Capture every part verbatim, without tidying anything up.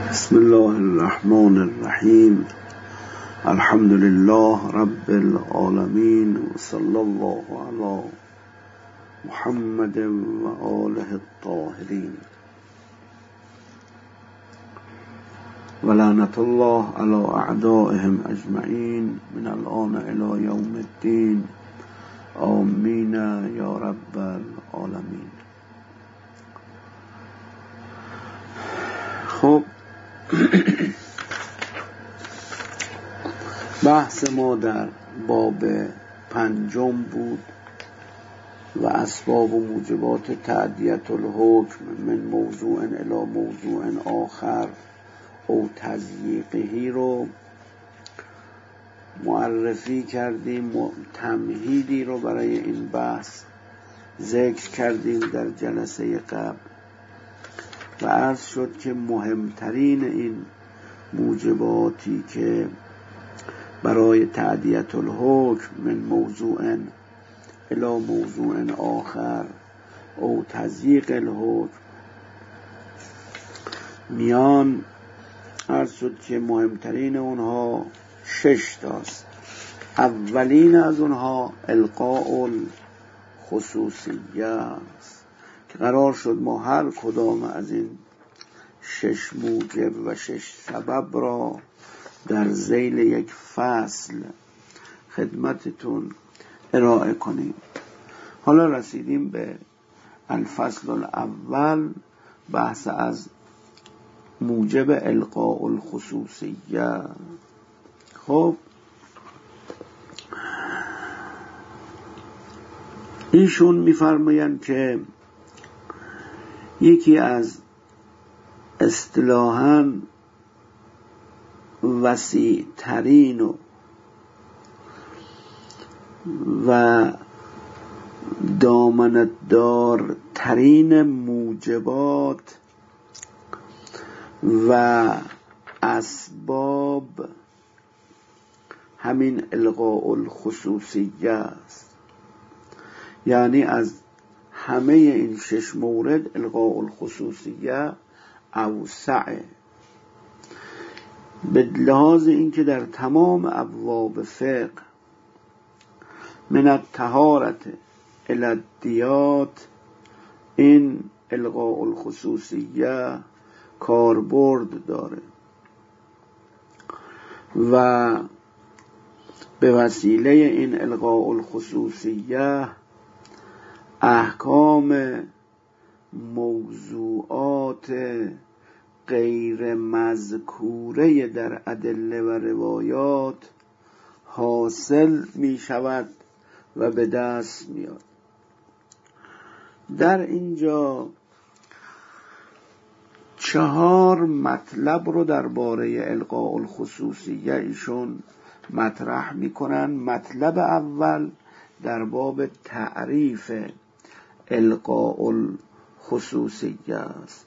بسم الله الرحمن الرحیم. الحمد لله رب العالمین و صلی الله علی محمد و آله الطاهرین و لعنت الله علی اعدائهم اجمعین من الآن الی یوم الدین. آمین یا رب العالمین. خب بحث ما در باب پنجم بود و اسباب و موجبات تعدیت الحکم من موضوع الی موضوع آخر او تضییقهی رو معرفی کردیم و تمهیدی رو برای این بحث ذکر کردیم در جلسه قبل و عرض شد که مهمترین این موجباتی که برای تعدیت الحکم من موضوع الی موضوع آخر او تضییق الحکم میان، عرض شد که مهمترین اونها شش تاست. اولین از اونها القاء الخصوصیه است که قرار شد ما هر کدام از این شش موجب و شش سبب را در ذیل یک فصل خدمتتون ارائه کنیم. حالا رسیدیم به الفصل الاول، بحث از موجب القاء الخصوصیه. خب ایشون میفرمایند که یکی از اصطلاحاً وسیع ترین و, و دامنتدار ترین موجبات و اسباب همین القاء الخصوصیه است. یعنی از همه این شش مورد القاء الخصوصیه اوسعه، به لحاظ اینکه در تمام ابواب فقه من الطهارت الی الدیات این القاء الخصوصیه کاربرد داره و به وسیله این القاء الخصوصیه احکام موضوعات غیر مذکوره در ادله و روایات حاصل می شود و به دست میاد. در اینجا چهار مطلب رو درباره القاء الخصوصیه ایشون مطرح میکنن. مطلب اول در باب تعریف القاء الخصوصیه است.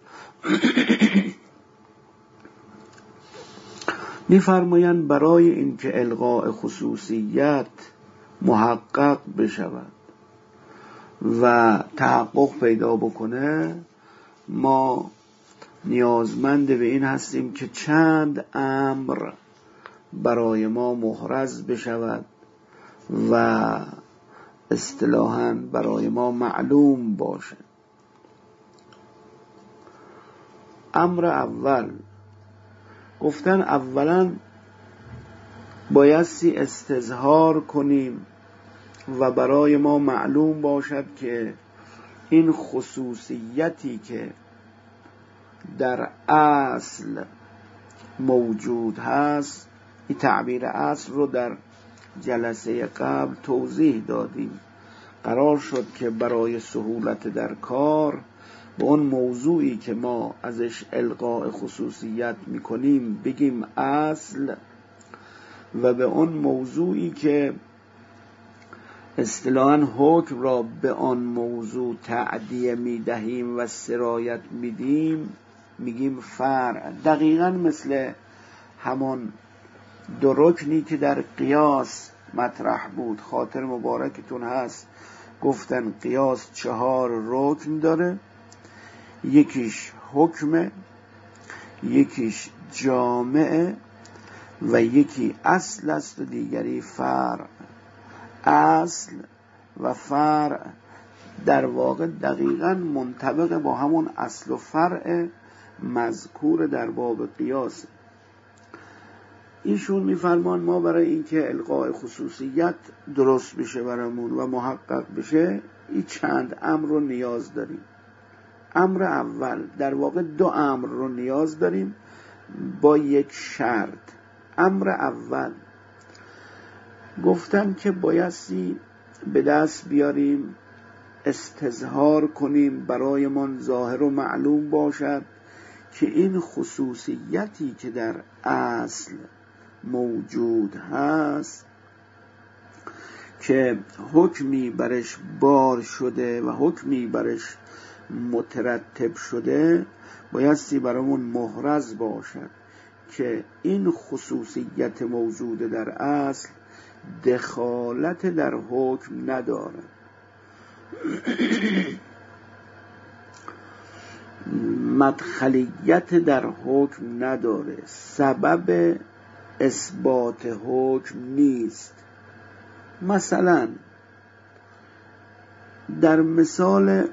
میفرمایند برای اینکه القاء خصوصیت محقق بشود و تحقق پیدا بکنه ما نیازمند به این هستیم که چند امر برای ما محرز بشود و اصطلاحاً برای ما معلوم باشه. امر اول گفتن اولا بایستی استظهار کنیم و برای ما معلوم باشد که این خصوصیتی که در اصل موجود هست، این تعبیر اصل رو در جلسه قبل توضیح دادیم. قرار شد که برای سهولت در کار به اون موضوعی که ما ازش القاء خصوصیت میکنیم بگیم اصل و به اون موضوعی که اصطلاحاً حکم را به آن موضوع تعدیه میدهیم و سرایت میدیم میگیم فرع. دقیقاً مثل همون دو رکنی که در قیاس مطرح بود. خاطر مبارکتون هست گفتن قیاس چهار رکن داره، یکیش حکمه، یکیش جامعه و یکی اصل است و دیگری فرع. اصل و فرع در واقع دقیقاً منطبق با همون اصل و فرع مذکور در باب قیاس. ایشون میفرمان ما برای اینکه القاء خصوصیت درست بشه برامون و محقق بشه این چند امر رو نیاز داریم. امر اول، در واقع دو امر رو نیاز داریم با یک شرط. امر اول گفتم که بایستی به دست بیاریم، استظهار کنیم، برای من ظاهر و معلوم باشد که این خصوصیتی که در اصل موجود هست که حکمی برش بار شده و حکمی برش مترتب شده بایستی برامون محرز باشد که این خصوصیت موجود در اصل دخالت در حکم نداره. مدخلیت در حکم نداره، سبب اثبات حکم نیست. مثلا در مثال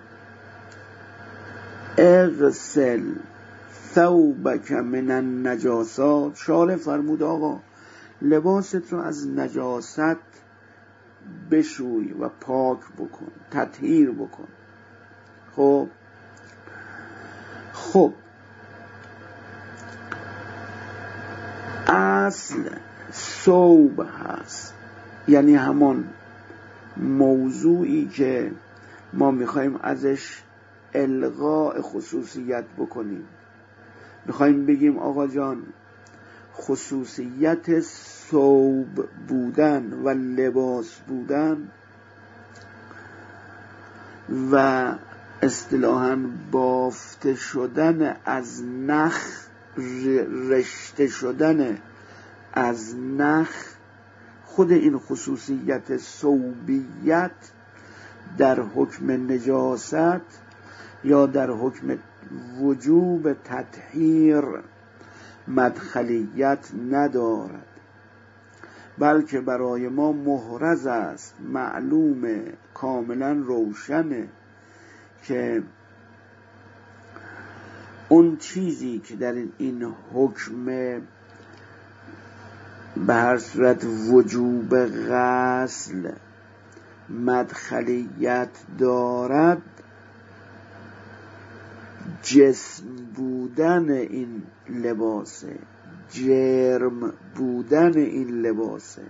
اغسل ثوبک من النجاسات، شارع فرمود آقا لباست رو از نجاست بشوی و پاک بکن، تطهیر بکن. خب خب اصل ثوب هست، یعنی همون موضوعی که ما میخوایم ازش الغاء خصوصیت بکنیم. میخوایم بگیم آقا جان خصوصیت ثوب بودن و لباس بودن و اصطلاحاً بافته شدن از نخ، رشته شدن از نخ، خود این خصوصیت ثوبیت در حکم نجاست یا در حکم وجوب تطهیر مدخلیت ندارد، بلکه برای ما محرز است، معلوم، کاملا روشنه که اون چیزی که در این حکم به هر صورت وجوب غسل مدخلیت دارد، جسم بودن این لباسه، جرم بودن این لباسه،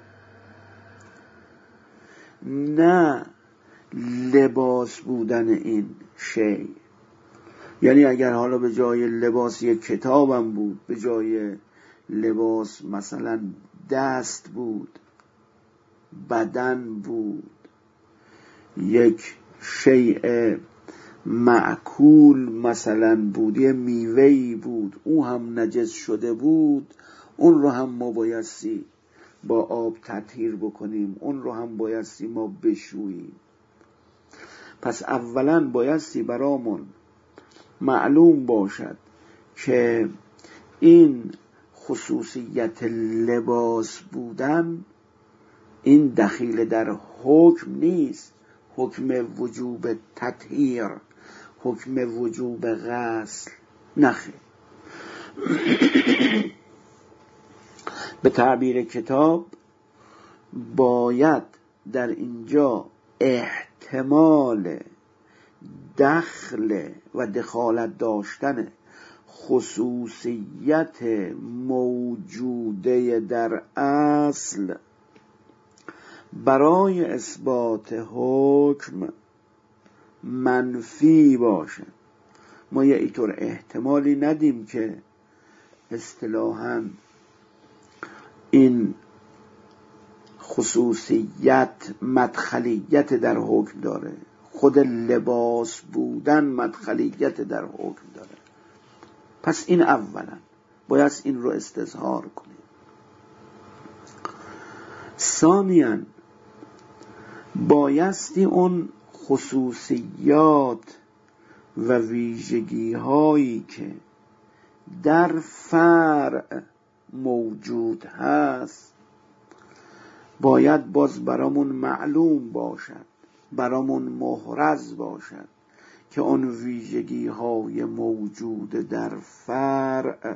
نه لباس بودن این شی. یعنی اگر حالا به جای لباس یک کتابم بود، به جای لباس مثلا دست بود، بدن بود، یک شیء معکول مثلا بود، یه میوه‌ای بود، اون هم نجس شده بود، اون رو هم ما بایستی با آب تطهیر بکنیم، اون رو هم بایستی ما بشوییم. پس اولا بایستی برامون معلوم باشد که این خصوصیت لباس بودن این دخیل در حکم نیست، حکم وجوب تطهیر، حکم وجوب غسل نخیر. به تعبیر کتاب باید در اینجا احتمال دخل و دخالت داشتن خصوصیت موجوده در اصل برای اثبات حکم منفی باشه. ما یه اینطور احتمالی ندیم که اصطلاحاً این خصوصیت مدخلیت در حکم داره، خود لباس بودن مدخلیت در حکم داره. پس این اولا باید این رو استظهار کنیم. ثانیاً بایستی اون خصوصیات و ویژگی هایی که در فرع موجود هست باید باز برامون معلوم باشد، برامون محرز باشد که اون ویژگی های موجود در فرع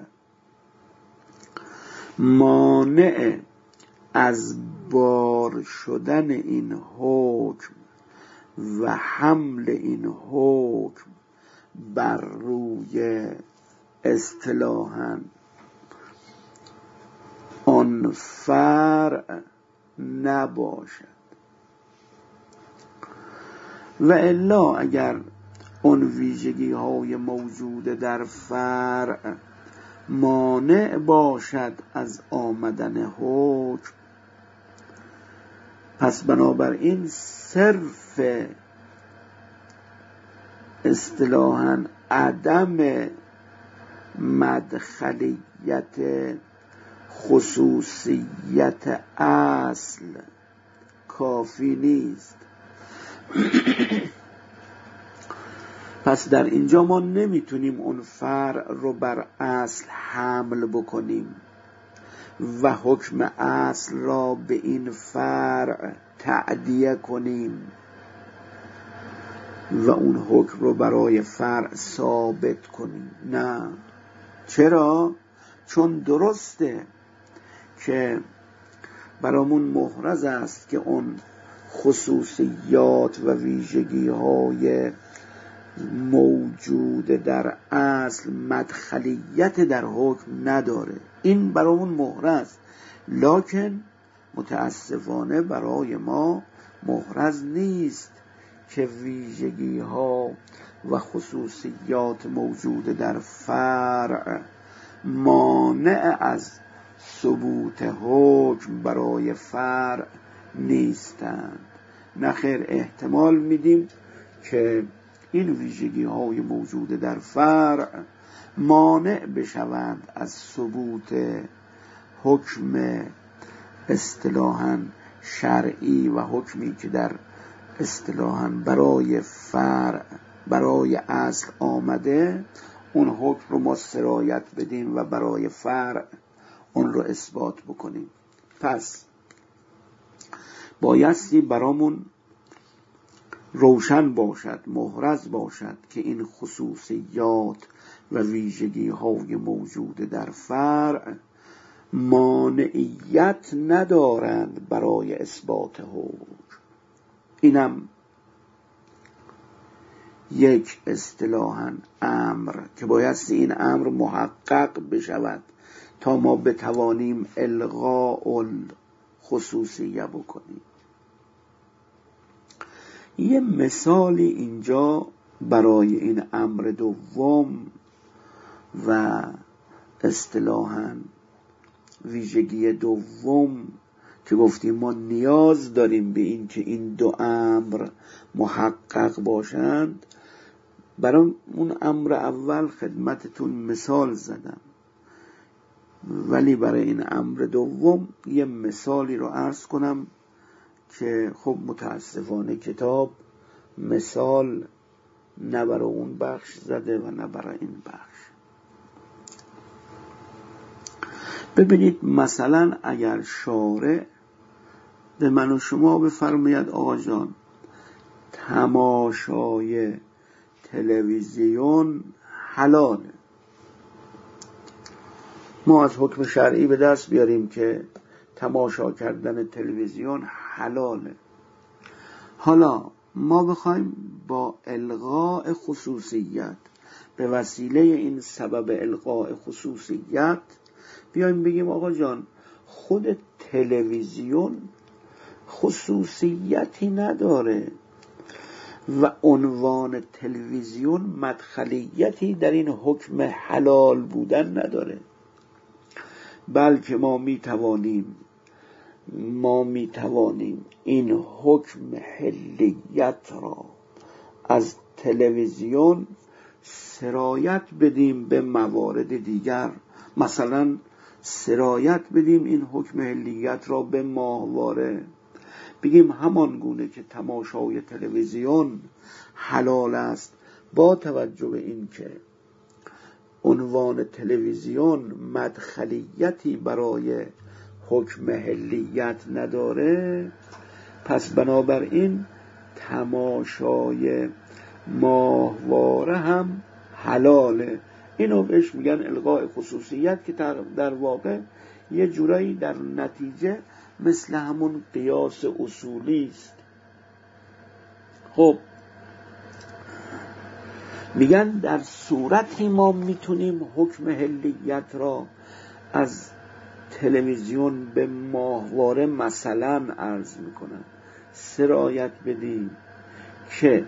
مانع از بار شدن این حکم و حمل این حکم بر روی اصطلاحاً آن فرع نباشد. و الا اگر اون ویژگی های موجود در فرع مانع باشد از آمدن حکم، پس بنابراین صرف اصطلاحاً عدم مدخلیت خصوصیت اصل کافی نیست. پس در اینجا ما نمیتونیم اون فرع رو بر اصل حمل بکنیم و حکم اصل را به این فرع تعدیه کنیم و اون حکم رو برای فرع ثابت کنیم. نه. چرا؟ چون درسته که برامون محرز است که اون خصوصیات و ویژگی های موجود در اصل مدخلیت در حکم نداره، این برامون محرز، لکن متاسفانه برای ما محرز نیست که ویژگی ها و خصوصیات موجود در فرع مانع از ثبوت حکم برای فرع نیستند. نخیر، احتمال میدیم که این ویژگی های موجود در فرع مانع بشوند از ثبوت حکم اصطلاحاً شرعی و حکمی که در اصطلاحاً برای فرع برای اصل آمده، اون حکم رو ما سرایت بدیم و برای فرع اون رو اثبات بکنیم. پس بایستی برامون روشن باشد، محرز باشد که این خصوصیات و ویژگی های موجود در فرع مانعیت ندارند برای اثبات حکم. اینم یک اصطلاحاً امر که بایستی این امر محقق بشود تا ما بتوانیم الغاء الخصوصیه بکنیم. یه مثالی اینجا برای این امر دوم و اصطلاحاً ویژگی دوم که گفتیم ما نیاز داریم به این که این دو امر محقق باشند، برای اون امر اول خدمتتون مثال زدم، ولی برای این امر دوم یه مثالی رو عرض کنم که خب متاسفانه کتاب مثال نه برای اون بخش زده و نه برای این بخش. ببینید مثلا اگر شارع به من و شما بفرماید آقا جان تماشای تلویزیون حلاله، ما از حکم شرعی به دست بیاریم که تماشا کردن تلویزیون حلاله. حالا ما بخوایم با الغاء خصوصیت به وسیله این سبب الغاء خصوصیت بیایم بگیم آقا جان خود تلویزیون خصوصیتی نداره و عنوان تلویزیون مدخلیتی در این حکم حلال بودن نداره، بلکه ما می توانیم ما می توانیم این حکم حلیت را از تلویزیون سرایت بدیم به موارد دیگر. مثلا سرایت بدیم این حکم حلیت را به ماهواره، بگیم همان گونه که تماشای تلویزیون حلال است با توجه به این که عنوان تلویزیون مدخلیتی برای حکم حلیت نداره، پس بنابراین تماشای ماهواره هم حلاله. اینو بهش میگن الغاء خصوصیت که در واقع یه جورایی در نتیجه مثل همون قیاس اصولی است. خب میگن در صورتی ما میتونیم حکم حلیت را از تلویزیون به ماهواره مثلا عرض میکنن سرایت بدیم که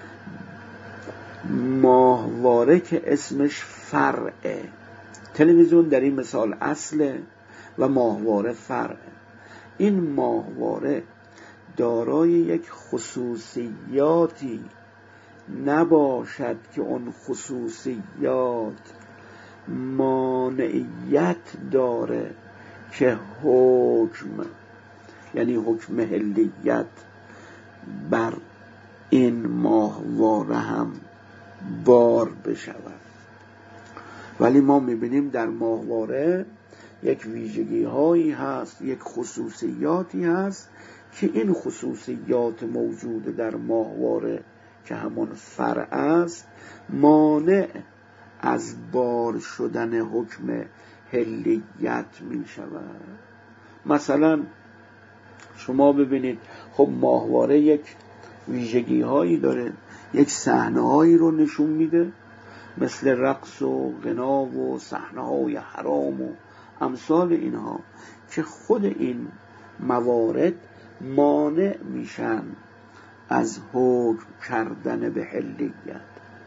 ماهواره که اسمش فرعه، تلویزیون در این مثال اصله و ماهواره فرعه. این ماهواره دارای یک خصوصیاتی نباشد که اون خصوصیات مانعیت داره که حکم، یعنی حکم حلیت، بر این ماهواره هم بار بشود. ولی ما میبینیم در ماهواره یک ویژگی هایی هست، یک خصوصیاتی هست که این خصوصیات موجود در ماهواره که همون فرع است مانع از بار شدن حکم حلیت می شود. مثلا شما ببینید خب ماهواره یک ویژگی هایی داره، یک صحنه هایی رو نشون میده مثل رقص و غنا و صحنه های حرام و امثال اینها که خود این موارد مانع میشن از حکم کردن به حلیت.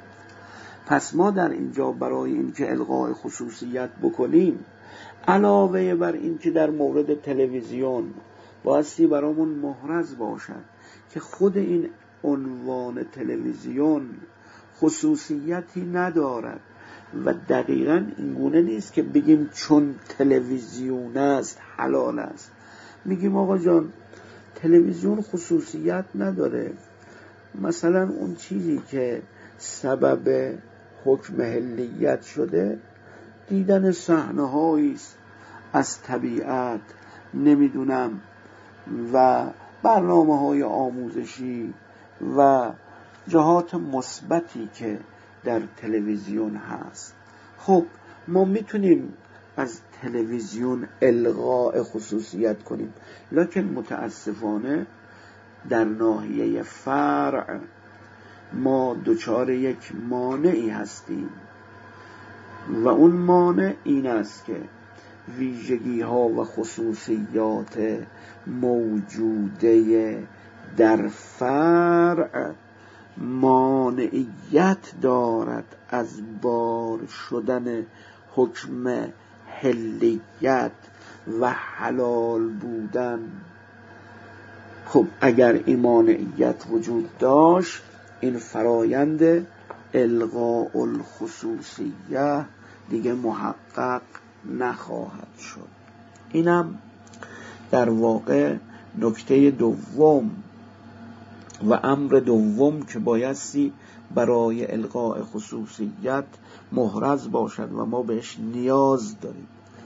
پس ما در اینجا برای اینکه الغاء خصوصیت بکنیم، علاوه بر این که در مورد تلویزیون بایستی برامون محرز باشد که خود این عنوان تلویزیون خصوصیتی ندارد و دقیقاً این گونه نیست که بگیم چون تلویزیون است حلال است. میگیم آقا جان تلویزیون خصوصیت نداره، مثلا اون چیزی که سبب حکم حلیت شده دیدن صحنه‌هایی است از طبیعت، نمیدونم، و برنامه‌های آموزشی و جهات مثبتی که در تلویزیون هست. خب ما میتونیم از تلویزیون الغاء خصوصیت کنیم، لکن متاسفانه در ناحیه فرع ما دچار یک مانعی هستیم و اون مانع این است که ویژگی ها و خصوصیات موجوده در فرع مانعیت دارد از بار شدن حکم حلیت و حلال بودن. خب اگر این مانعیت وجود داشت این فرایند الغاء الخصوصیه دیگه محقق نخواهد شد. اینم در واقع نکته دوم و امر دوم که بایستی برای الغاء خصوصیت محرز باشد و ما بهش نیاز داریم.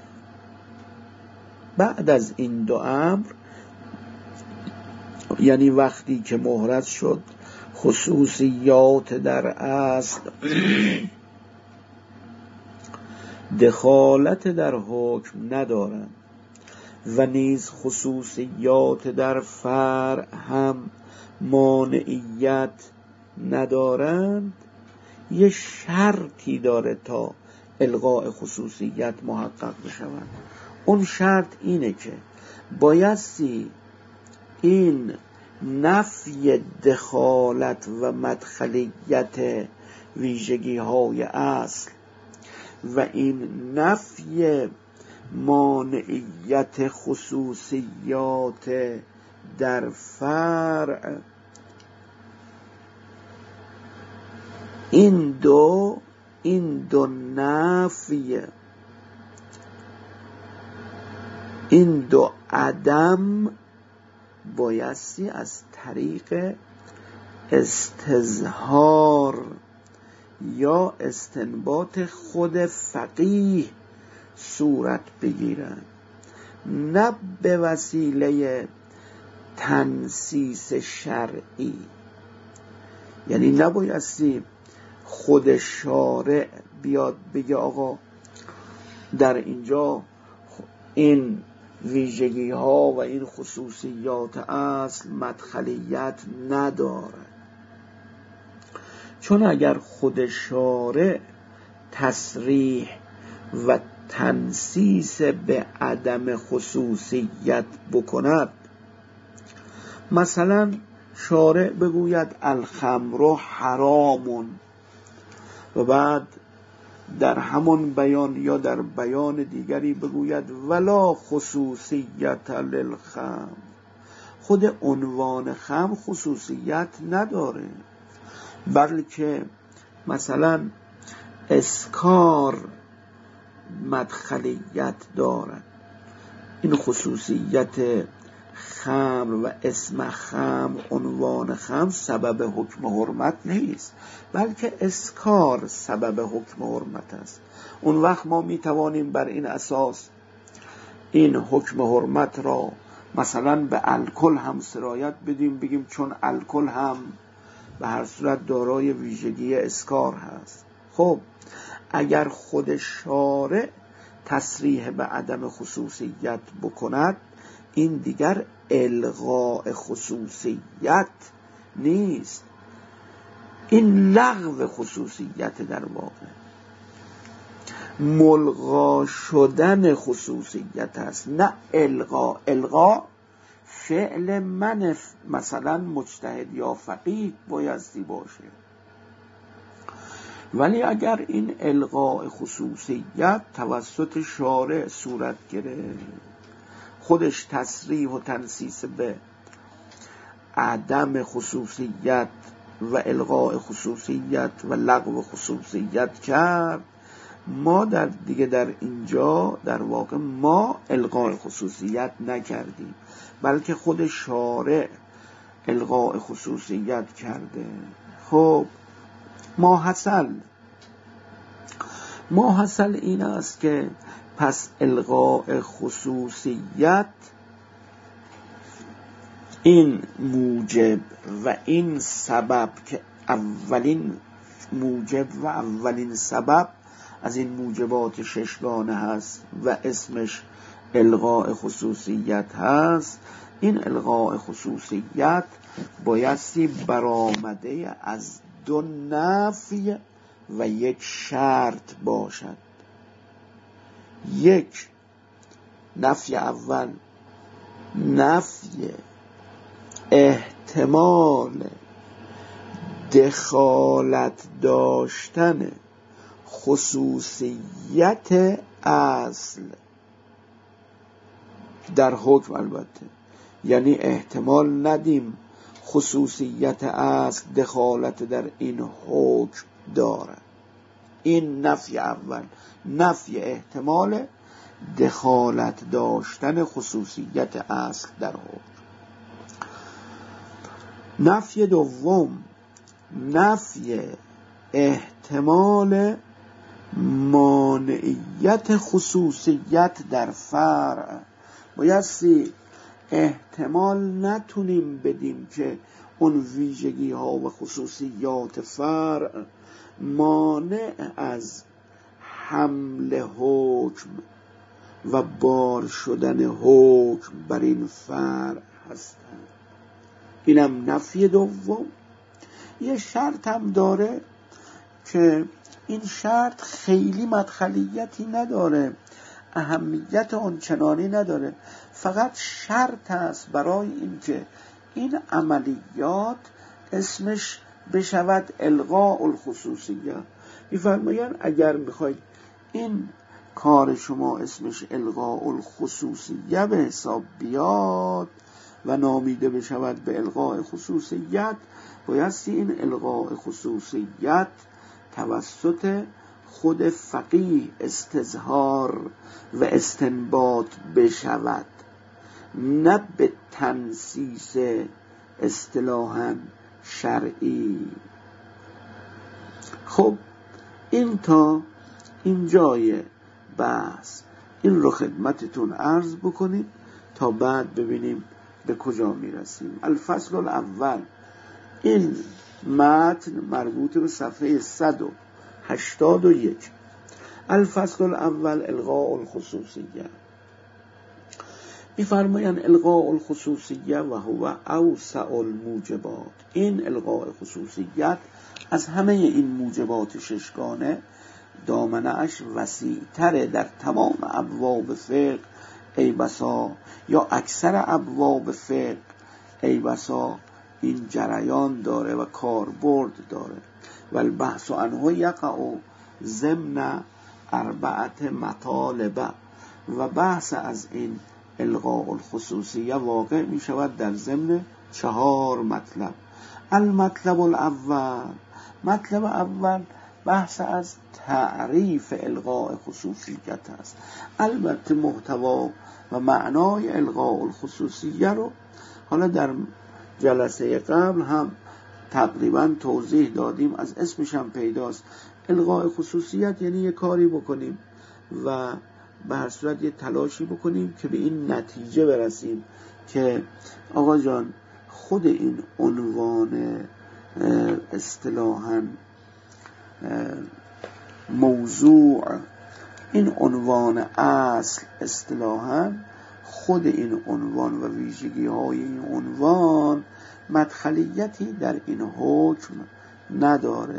بعد از این دو امر، یعنی وقتی که محرز شد خصوصیات در اصل دخالت در حکم ندارند و نیز خصوصیات در فرع هم مانعیت ندارند، یه شرطی داره تا الغاء خصوصیت محقق بشود. اون شرط اینه که بایستی این نفی دخالت و مدخلیت ویژگی های اصل و این نفی مانعیت خصوصیات در فرع، این دو این دو نفی، این دو عدم بایستی از طریق استظهار یا استنباط خود فقیه صورت بگیرند، نه به وسیله تنصیص شرعی. یعنی نبایستی خود شارع بیاد بگه آقا در اینجا این ویژگی ها و این خصوصیات اصل مدخلیت نداره، چون اگر خود شارع تصریح و تنصیص به عدم خصوصیت بکند، مثلا شارع بگوید الخمر حرام و بعد در همون بیان یا در بیان دیگری بگوید ولا خصوصیت للخمر، خود عنوان خمر خصوصیت نداره، بلکه مثلا اسکار مدخلیت دارد. این خصوصیت خمر و اسم خمر، عنوان خمر سبب حکم حرمت نیست، بلکه اسکار سبب حکم حرمت است. اون وقت ما می توانیم بر این اساس این حکم حرمت را مثلا به الکل هم سرایت بدیم، بگیم چون الکل هم به هر صورت دارای ویژگی اسکار هست. خب اگر خود شارع تصریح به عدم خصوصیت بکند، این دیگر الغاء خصوصیت نیست، این لغو خصوصیت در واقع، ملغا شدن خصوصیت است، نه الغا. الغا فعل من مثلا مجتهد یا فقیه بایستی باشه، ولی اگر این الغاء خصوصیت توسط شارع صورت گرفت، خودش تصریح و تنصیص به عدم خصوصیت و الغاء خصوصیت و لغو خصوصیت کرد، ما در دیگه در اینجا در واقع ما الغاء خصوصیت نکردیم، بلکه خود شارع الغاء خصوصیت کرده. خب ماحصل ماحصل این است که پس الغاء خصوصیت این موجب و این سبب که اولین موجب و اولین سبب از این موجبات ششگانه هست و اسمش الغاء خصوصیت هست، این الغاء خصوصیت بایستی برآمده از دو نفی و یک شرط باشد. یک نفی اول نفی احتمال دخالت داشتن خصوصیت اصل در حکم، البته یعنی احتمال ندیم خصوصیت اصل دخالت در این حکم دارد. این نفی اول، نفی احتمال دخالت داشتن خصوصیت اصل در حکم. نفی دوم نفی احتمال مانعیت خصوصیت در فرع. بایستی احتمال نتونیم بدیم که اون ویژگی ها و خصوصیات فرع مانع از حمل حکم و بار شدن حکم بر این فرع هستند. اینم نفی دوم. یه شرط هم داره که این شرط خیلی مدخلیتی نداره، اهمیت اون چنانی نداره، فقط شرط است برای اینکه این عملیات اسمش بشود الغاء الخصوصیه. می‌فرمایند اگر میخواید این کار شما اسمش الغاء الخصوصیه به حساب بیاد و نامیده بشود به الغاء خصوصیت، بایستی این الغاء خصوصیت توسط خود فقیه استظهار و استنباط بشود، نه به تنصیص اصطلاحاً شرعی. خب این تا این جای بحث، این رو خدمتتون عرض بکنیم تا بعد ببینیم به کجا میرسیم. الفصل الاول، این متن مربوط به صفحه صد و هشتاد و یک. الفصل الاول الغاء الخصوصیه. می‌فرمایند الغاء الخصوصیه و هو اوسع الموجبات. این الغاء خصوصیت از همه این موجبات ششگانه دامنه‌اش وسیع‌تره در تمام ابواب فقه، ای بسا یا اکثر ابواب فقه ای بسا این جریان داره و کاربرد داره. و البحث عنه یقع ضمن اربعت مطالب. و بحث از این الغاء الخصوصیه واقع می شود در ضمن چهار مطلب. المطلب الاول، مطلب اول بحث از تعریف الغاء خصوصیت است. البته محتوا و معنای الغاء الخصوصیه رو حالا در جلسه قبل هم تقریبا توضیح دادیم، از اسمش هم پیداست. الغاء خصوصیت یعنی یه کاری بکنیم و به هر صورت یه تلاشی بکنیم که به این نتیجه برسیم که آقا جان خود این عنوان اصطلاحاً موضوع، این عنوان اصل اصطلاحاً خود این عنوان و ویژگی های این عنوان مدخلیتی در این حکم نداره.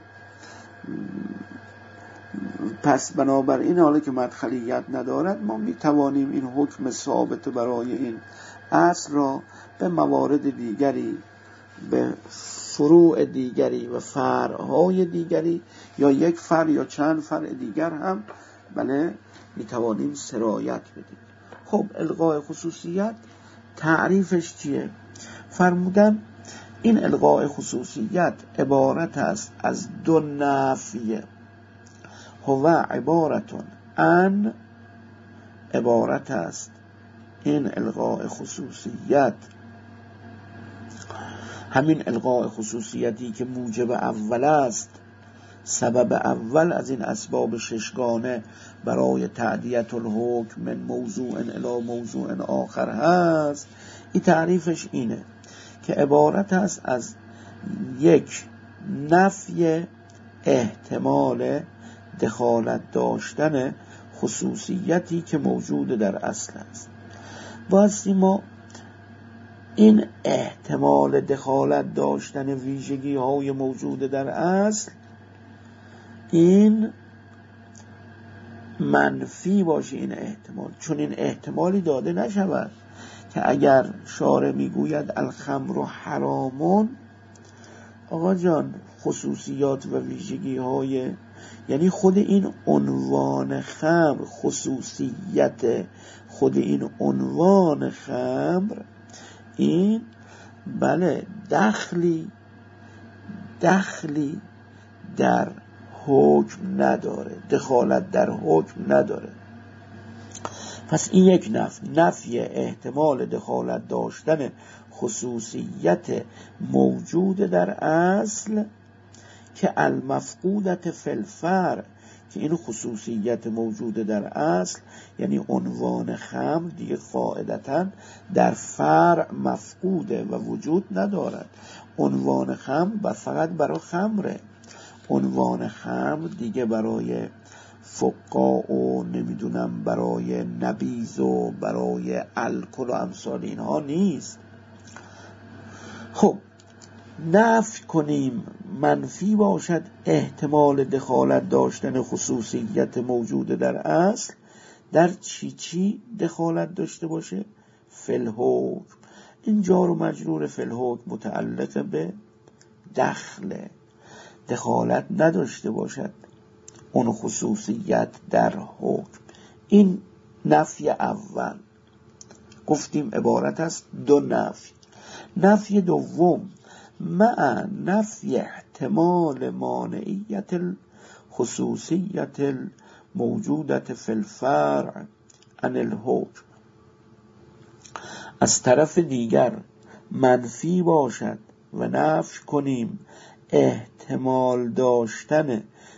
پس بنابراین حالا که مدخلیت ندارد، ما می توانیم این حکم ثابت برای این اصل را به موارد دیگری، به فروع دیگری و فرعهای دیگری یا یک فرع یا چند فرع دیگر هم بله می توانیم سرایت بدیم. خب الغاء خصوصیت تعریفش چیه؟ فرمودن این الغاء خصوصیت عبارت است از دو نفی. هو عبارتون ان، عبارت است این الغاء خصوصیت، همین الغاء خصوصیتی که موجب اول است، سبب اول از این اسباب ششگانه برای تعدیت الحکم من موضوع الی موضوع آخر هست. این تعریفش اینه که عبارت است از یک نفی احتمال دخالت داشتن خصوصیتی که موجود در اصل است. باستی ما این احتمال دخالت داشتن ویژگی های موجود در اصل این منفی باشه، این احتمال، چون این احتمالی داده نشود که اگر شارع میگوید الخمر حرامون، آقا جان خصوصیات و ویژگی های، یعنی خود این عنوان خمر، خصوصیت خود این عنوان خمر این بله دخلی دخلی در حکم نداره، دخالت در حکم نداره. پس این یک نفی، نفی احتمال دخالت داشتن خصوصیت موجود در اصل که المفقودت فی الفرع، که این خصوصیت موجود در اصل یعنی عنوان خمر دیگه قاعدتاً در فرع مفقوده و وجود ندارد. عنوان خمر فقط برای خمره، عنوان خمر دیگه برای فقاع و نمیدونم برای نبیذ و برای الکل و امثال اینها نیست. خب نفی کنیم منفی باشد احتمال دخالت داشتن خصوصیت موجود در اصل در چی چی دخالت داشته باشه؟ فی الحکم. این جار و مجرور فی الحکم متعلق به دخل، دخالت نداشته باشد اون خصوصیت در حکم. این نفی اول گفتیم عبارت است دو نفی. نفی دوم مع نفی احتمال مانعیت الخصوصیت الموجودت فی الفرع عن الحکم، از طرف دیگر منفی باشد و نفی کنیم احتمال داشتن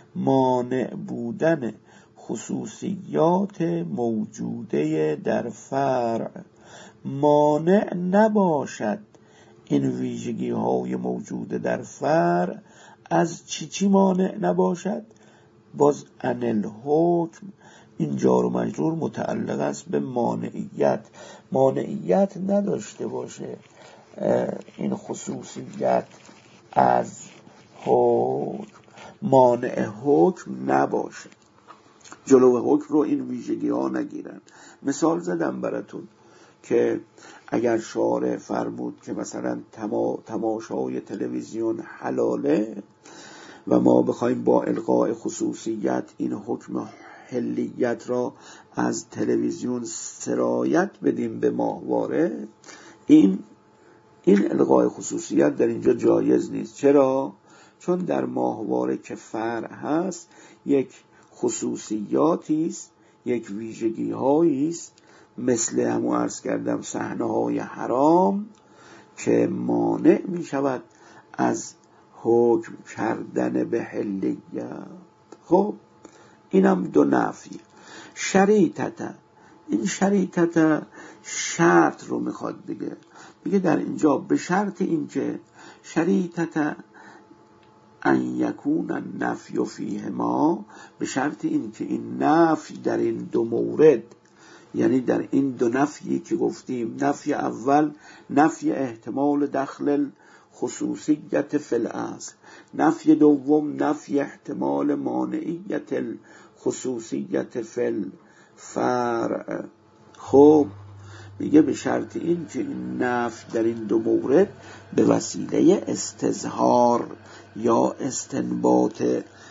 مانع بودن خصوصیات موجوده در فرع مانع نباشد. این ویژگی های موجوده در فرع از چی چی مانع نباشد؟ باز ان الحکم این جار و مجرور متعلق است به مانعیت. مانعیت نداشته باشه این خصوصیت از حکم، مانع حکم نباشه، جلو حکم رو این ویژگی ها نگیرن. مثال زدم براتون که اگر شارع فرمود که مثلا تما، تماشای تلویزیون حلاله و ما بخوایم با الغاء خصوصیت این حکم حلیت را از تلویزیون سرایت بدیم به ماهواره، این این الغاء خصوصیت در اینجا جایز نیست. چرا؟ چون در ماهواره که فرع هست یک خصوصیاتی است، یک ویژگی هایی است، مثل همو عرض کردم صحنه های حرام که مانع می شود از حکم کردن به حلیت. خب اینم دو نفی. شریطت، این شریطت شرط رو میخواد بگه، میگه در اینجا به شرط این که شریطت ان یکون النفی فیه ما، به شرط این که این نفی در این دو مورد، یعنی در این دو نفی که گفتیم، نفی اول نفی احتمال دخل خصوصیت فی الاصل، نفی دوم نفی احتمال مانعیت خصوصیت فی الفرع. خب میگه به شرط این که این نفی در این دو مورد به وسیله استظهار یا استنباط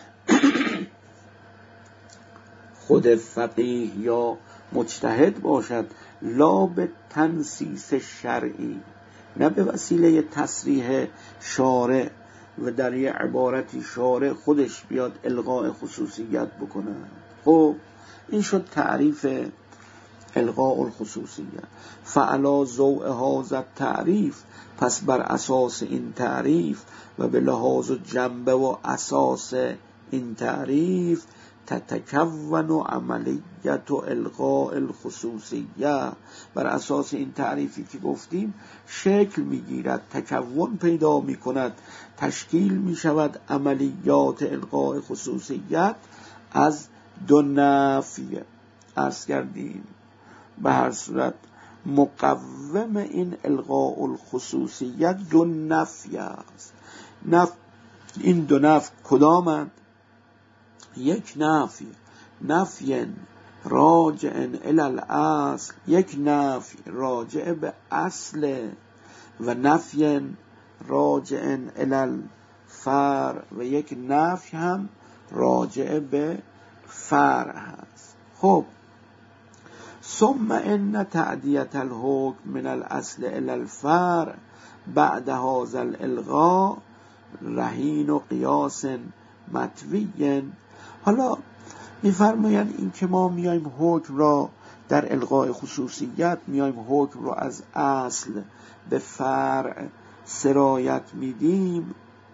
خود فقیه یا مجتهد باشد، لا به تنصیص شرعی، نه به وسیله تصریح شارع و در یه عبارتی شارع خودش بیاد الغاء خصوصیت بکنه. خب این شد تعریف الغاء الخصوصیت. فعلا ضوء هذا تعریف، پس بر اساس این تعریف و به لحاظ جنبه و اساس این تعریف تتکون عملیت و الغاء الخصوصیه، بر اساس این تعریفی که گفتیم شکل میگیرد، تکون پیدا میکند، تشکیل میشود عملیات الغاء خصوصیت از دو نفی. عرض کردیم به هر صورت مقوم این الغاء الخصوصیت دو نفی است. نف... این دو نفی کدامند؟ یک نفی نفی راجع الی الاصل، یک نفی راجع به اصل، و نفی راجع الی الفرع، و یک نفی هم راجع به فرع هست. خب ثم ان تعدیت الحکم من الاصل الی الفرع بعد هذا الالغاء رهین و قیاس مطوی. حالا میفرمایند این که ما میایم حکم را در الغاء خصوصیت میایم حکم را از اصل به فرع سرایت میدیم.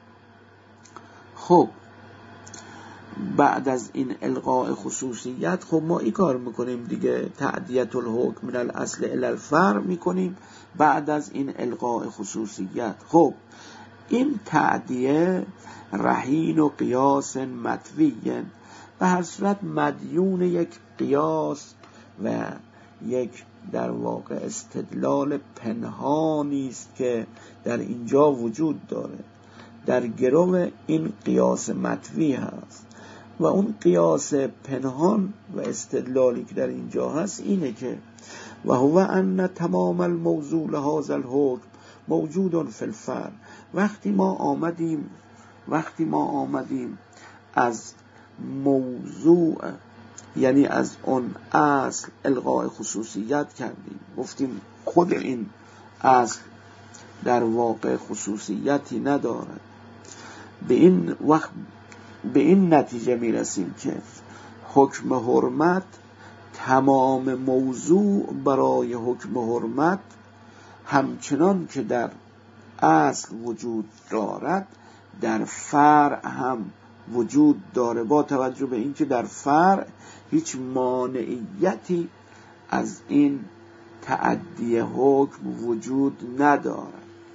خب بعد از این الغاء خصوصیت خب ما این کار میکنیم دیگه، تعدیت الحکم من الاصل الی الفرع میکنیم بعد از این الغاء خصوصیت. خب این تعدیه رهین و قیاس مطوی، به هر صورت مدیون یک قیاس و یک در واقع استدلال پنهانی است که در اینجا وجود داره، در گرو این قیاس مطوی هست. و اون قیاس پنهان و استدلالی که در اینجا هست اینه که و هو ان تمام الموضوع لهذا الحکم موجود فی الفرع. وقتی ما آمدیم وقتی ما آمدیم از موضوع، یعنی از اون اصل الغاء خصوصیت کردیم، گفتیم خود این اصل در واقع خصوصیتی ندارد، به این وقت به این نتیجه میرسیم که حکم حرمت، تمام موضوع برای حکم حرمت همچنان که در در اصل وجود دارد، در فرع هم وجود وجود داره، با توجه به اینکه در فرع هیچ مانعیتی از این تعدی حکم وجود نداره.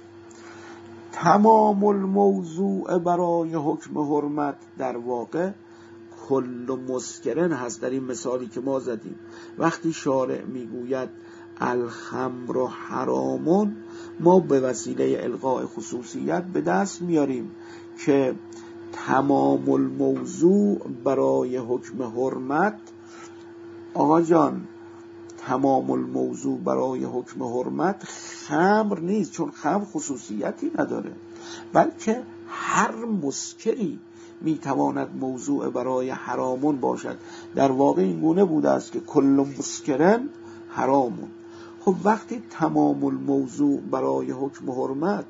تمام الموضوع برای حکم حرمت در واقع کل مسکرن هست. در این مثالی که ما زدیم وقتی شارع میگوید الخمر حرامون، ما به وسیله الغاء خصوصیت به دست میاریم که تمام الموضوع برای حکم حرمت، آقا جان تمام الموضوع برای حکم حرمت خمر نیست، چون خمر خصوصیتی نداره، بلکه هر مسکری میتواند موضوع برای حرامون باشد. در واقع این گونه بوده است که کل مسکرن حرامون. خب وقتی تمام الموضوع برای حکم حرمت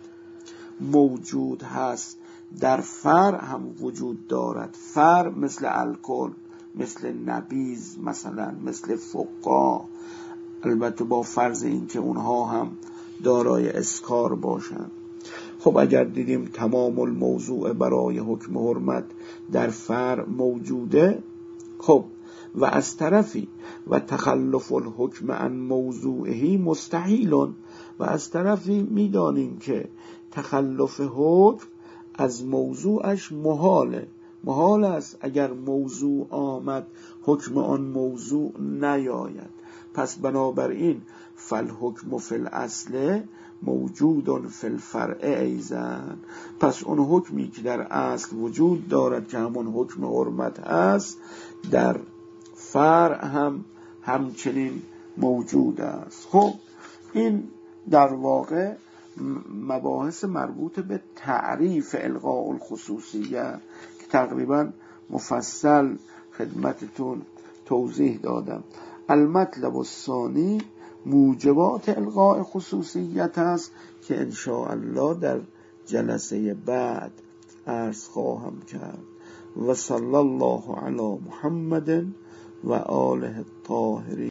موجود هست، در فرع هم وجود دارد. فرع مثل الکل، مثل نبیذ، مثلا مثل فقا، البته با فرض این که اونها هم دارای اسکار باشند. خب اگر دیدیم تمام الموضوع برای حکم حرمت در فرع موجوده، خب و از طرفی و تخلف الحکم عن موضوعه مستحیل، و از طرفی میدانیم که تخلف حکم از موضوعش محاله. محال است اگر موضوع آمد حکم آن موضوع نیاید. پس بنابراین فالحکم فی الاصل موجود فی الفرع ایزن، پس اون حکمی که در اصل وجود دارد که همون حکم حرمت است، در فرع هم همچنین موجود است. خب این در واقع مباحث مربوط به تعریف الغاء الخصوصیه که تقریبا مفصل خدمتتون توضیح دادم. المطلب الثانی موجبات الغاء خصوصیت است که ان شاء الله در جلسه بعد عرض خواهم کرد. و صلی الله علی محمد و آله الطاهرین.